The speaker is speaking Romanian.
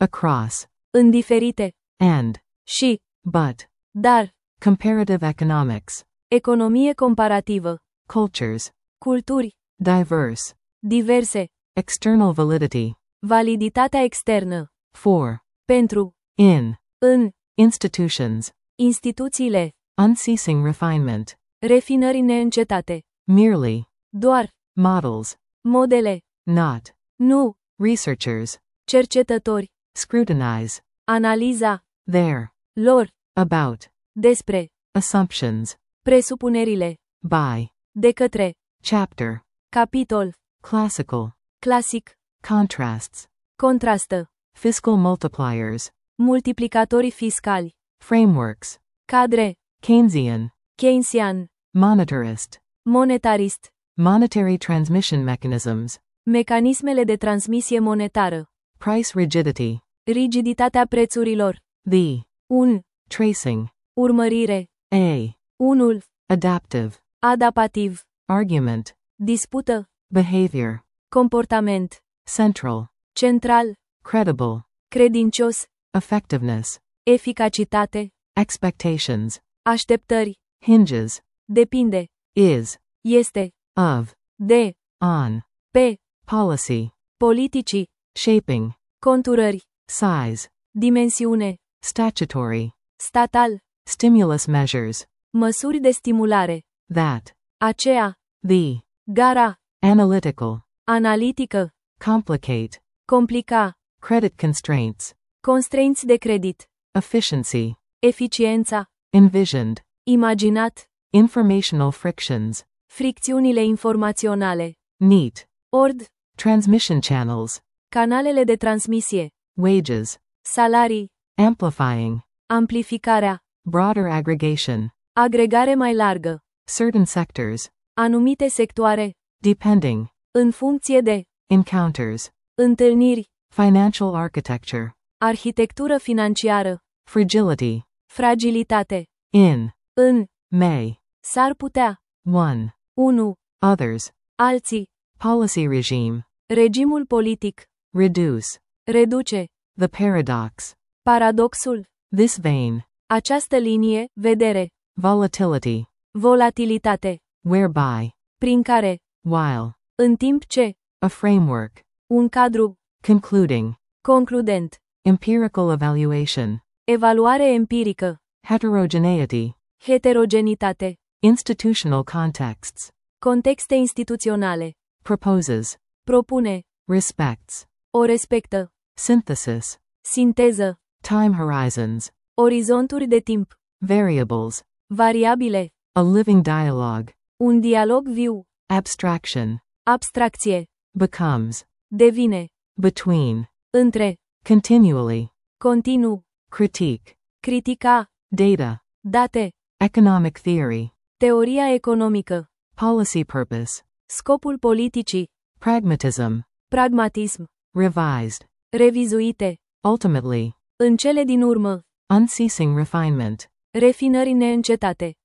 across, în diferite, and, și, but, dar, comparative economics, economie comparativă, cultures, culturi, diverse, diverse, external validity, validitatea externă, for, pentru, in, în, institutions, instituțiile, unceasing refinement, refinări neîncetate, merely, doar, models, modele, not, nu, researchers, cercetători, scrutinize, analiza, their, lor, about, despre, assumptions, presupunerile, by, de către, chapter, capitol, classical, clasic, contrasts, contrastă, fiscal multipliers, multiplicatorii fiscali, frameworks, cadre, Keynesian, keynesian, monetarist, monetarist, monetary transmission mechanisms, mecanismele de transmisie monetară, price rigidity, rigiditatea prețurilor, the, un, tracing, urmărire, a, unul, adaptive, adaptativ, argument, dispută, behavior, comportament, central, central, credible, credincios, effectiveness, eficacitate, expectations, așteptări, hinges, depinde, is, este, of, de, on, pe, policy, politicii, shaping, conturări, size, dimensiune, statutory, statal, stimulus measures, măsuri de stimulare, that, aceea, the, gara, analytical, analitică, complicate, complica, credit constraints, constrainți de credit, efficiency, eficiența, envisioned, imaginat, informational frictions, fricțiunile informaționale, neat, ord, transmission channels, canalele de transmisie, wages, salarii, amplifying, amplificarea, broader aggregation, agregare mai largă, certain sectors, anumite sectoare, depending, în funcție de, encounters, întâlniri, financial architecture, arhitectură financiară, fragility, fragilitate, in, în, may, s-ar putea, 1, 1, others, alții, policy regime, regimul politic, reduce, reduce, the paradox, paradoxul, this vein, această linie, vedere, volatility, volatilitate, whereby, prin care, while, în timp ce, a framework, un cadru, concluding, concludent, empirical evaluation, evaluare empirică, heterogeneity, heterogenitate, institutional contexts, contexte instituționale, proposes, propune, respects, o respectă, synthesis, sinteză, time horizons, orizonturi de timp, variables, variabile, a living dialogue, un dialog viu, abstraction, abstracție, becomes, devine, between, între, continually, continuu, critique, critica, data, date, economic theory, teoria economică, policy purpose, scopul politicii, pragmatism, pragmatism, revised, revizuite, ultimately, în cele din urmă, unceasing refinement, refinări neîncetate.